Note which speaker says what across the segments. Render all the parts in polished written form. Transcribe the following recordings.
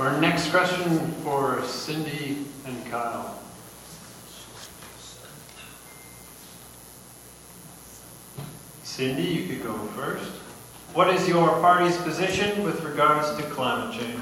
Speaker 1: Our next question for Cindy and Kyle. Cindy, you could go first. What is your party's position with regards to climate change?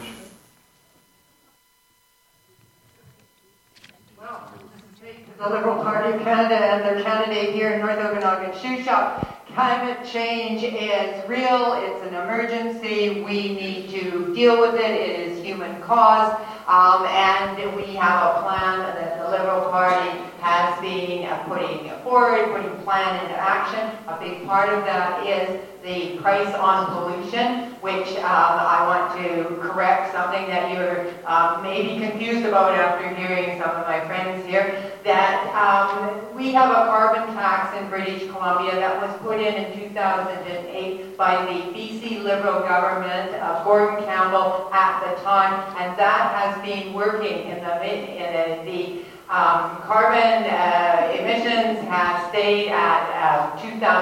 Speaker 2: Well, the Liberal Party of Canada and their candidate here in North Okanagan Shoe Shop. Climate change is real, it's an emergency, we need to deal with it, it is human cause, and we have a plan that the Liberal Party has been putting forward, putting plan into action. A big part of that is the price on pollution, which I want to correct something that you're maybe confused about after hearing some of my friends here, that we have a carbon tax in British Columbia that was put in 2008 by the BC Liberal government of Gordon Campbell at the time, and that has been working in the carbon emissions have stayed at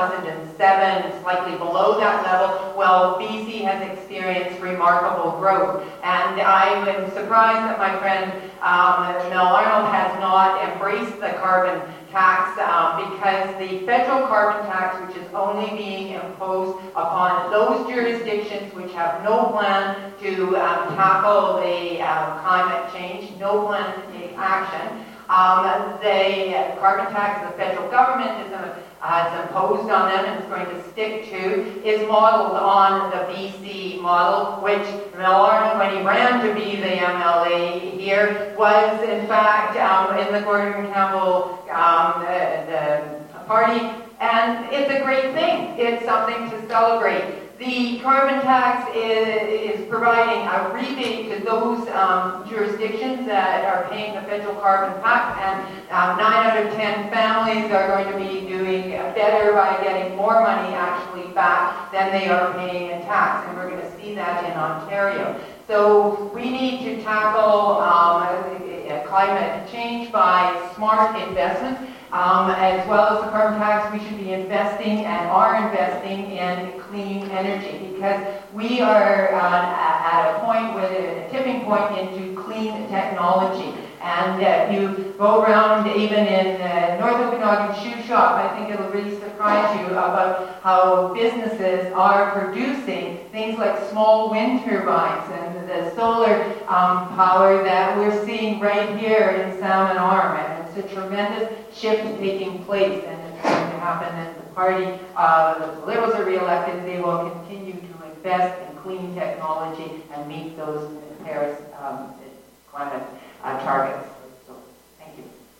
Speaker 2: 2007, slightly below that level, while BC has experienced remarkable growth. And I am surprised that my friend Mel Arnold has not embraced the carbon tax because the federal carbon tax, which is only being imposed upon those jurisdictions which have no plan to tackle the climate change, no plan to take action. The carbon tax the federal government has imposed on them and is going to stick to is modeled on the BC model, which Mel Arnold, when he ran to be the MLA here, was in fact in the Gordon Campbell the party, and it's a great thing. It's something to celebrate. The carbon tax is providing a rebate to those jurisdictions that are paying the federal carbon tax, and 9 out of 10 families are going to be doing better by getting more money actually back than they are paying in tax, and we're going to see that in Ontario. So we need to tackle climate change by smart investments. As well as the carbon tax, we should be investing and are investing in clean energy, because we are at a point with a tipping point into clean technology. And you go around even in North Okanagan Shoe Shop, I think it'll really surprise you about how businesses are producing things like small wind turbines and the solar power that we're seeing right here in Salmon Arm. And it's a tremendous shift taking place, and it's going to happen as the party, the Liberals are re-elected, they will continue to invest in clean technology and meet those Paris climate targets. So, thank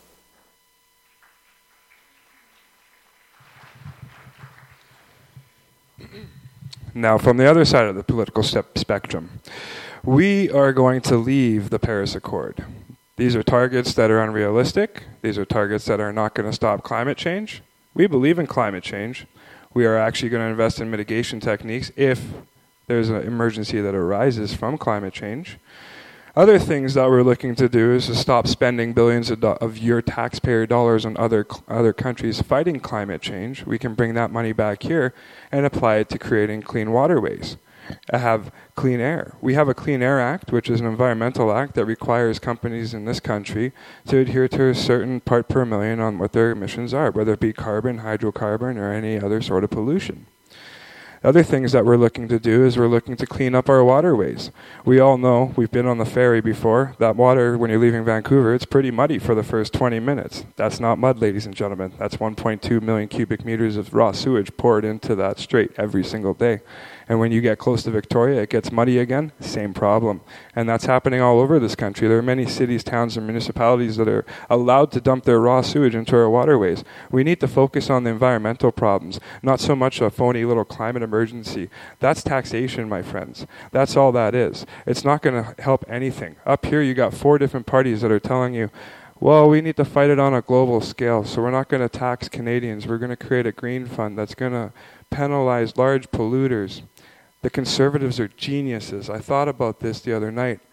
Speaker 3: you. Now, from the other side of the political spectrum, we are going to leave the Paris Accord. These are targets that are unrealistic. These are targets that are not going to stop climate change. We believe in climate change. We are actually going to invest in mitigation techniques if there's an emergency that arises from climate change. Other things that we're looking to do is to stop spending billions of your taxpayer dollars on other countries fighting climate change. We can bring that money back here and apply it to creating clean waterways. Have clean air. We have a Clean Air Act, which is an environmental act that requires companies in this country to adhere to a certain part per million on what their emissions are, whether it be carbon, hydrocarbon, or any other sort of pollution. Other things that we're looking to do is we're looking to clean up our waterways. We all know, we've been on the ferry before, that water, when you're leaving Vancouver, it's pretty muddy for the first 20 minutes. That's not mud, ladies and gentlemen. That's 1.2 million cubic meters of raw sewage poured into that strait every single day. And when you get close to Victoria, it gets muddy again, same problem. And that's happening all over this country. There are many cities, towns, and municipalities that are allowed to dump their raw sewage into our waterways. We need to focus on the environmental problems, not so much a phony little climate emergency. That's taxation, my friends. That's all that is. It's not going to help anything. Up here, you got 4 different parties that are telling you, well, we need to fight it on a global scale, so we're not going to tax Canadians. We're going to create a green fund that's going to penalize large polluters. The Conservatives are geniuses. I thought about this the other night.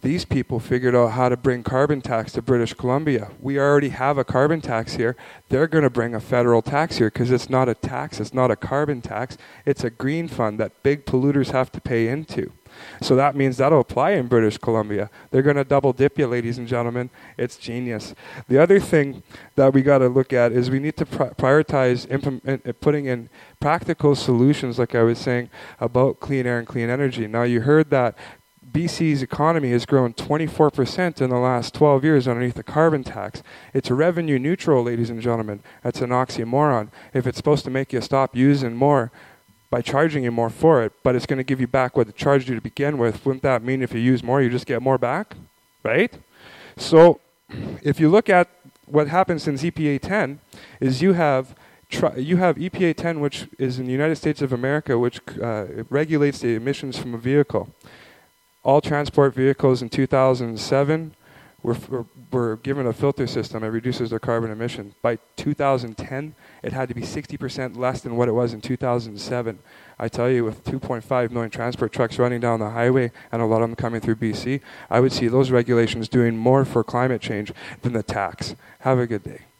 Speaker 3: These people figured out how to bring carbon tax to British Columbia. We already have a carbon tax here. They're going to bring a federal tax here because it's not a tax, it's not a carbon tax, it's a green fund that big polluters have to pay into. So that means that'll apply in British Columbia. They're going to double dip you, ladies and gentlemen. It's genius. The other thing that we got to look at is we need to prioritize putting in practical solutions, like I was saying, about clean air and clean energy. Now, you heard that BC's economy has grown 24% in the last 12 years underneath the carbon tax. It's revenue neutral, ladies and gentlemen. That's an oxymoron. If it's supposed to make you stop using more by charging you more for it, but it's going to give you back what it charged you to begin with, wouldn't that mean if you use more, you just get more back? Right? So if you look at what happened since EPA 10, is you have EPA 10, which is in the United States of America, which regulates the emissions from a vehicle. All transport vehicles in 2007 were given a filter system that reduces their carbon emission. By 2010, it had to be 60% less than what it was in 2007. I tell you, with 2.5 million transport trucks running down the highway and a lot of them coming through BC, I would see those regulations doing more for climate change than the tax. Have a good day.